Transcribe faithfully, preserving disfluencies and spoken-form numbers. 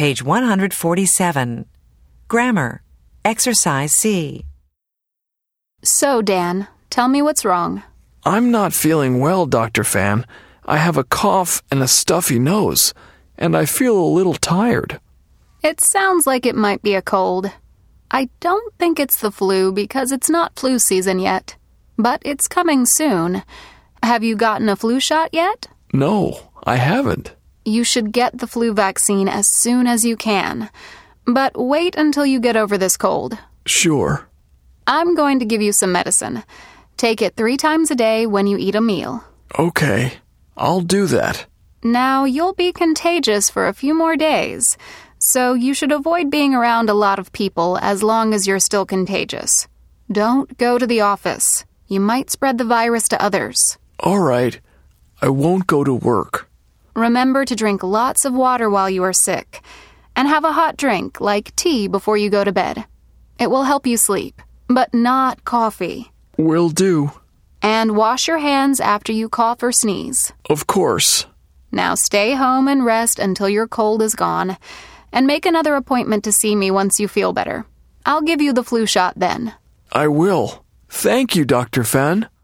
Page one forty-seven. Grammar. Exercise C. So, Dan, tell me what's wrong. I'm not feeling well, Doctor Fan. I have a cough and a stuffy nose, and I feel a little tired. It sounds like it might be a cold. I don't think it's the flu because it's not flu season yet, but it's coming soon. Have you gotten a flu shot yet? No, I haven't. You should get the flu vaccine as soon as you can, but wait until you get over this cold. Sure. I'm going to give you some medicine. Take it three times a day when you eat a meal. Okay, I'll do that. Now, you'll be contagious for a few more days, so you should avoid being around a lot of people as long as you're still contagious. Don't go to the office. You might spread the virus to others. All right, I won't go to work. Remember to drink lots of water while you are sick, and have a hot drink like tea before you go to bed. It will help you sleep, but not coffee. Will do. And wash your hands after you cough or sneeze. Of course. Now stay home and rest until your cold is gone, and make another appointment to see me once you feel better. I'll give you the flu shot then. I will. Thank you, Doctor Fan.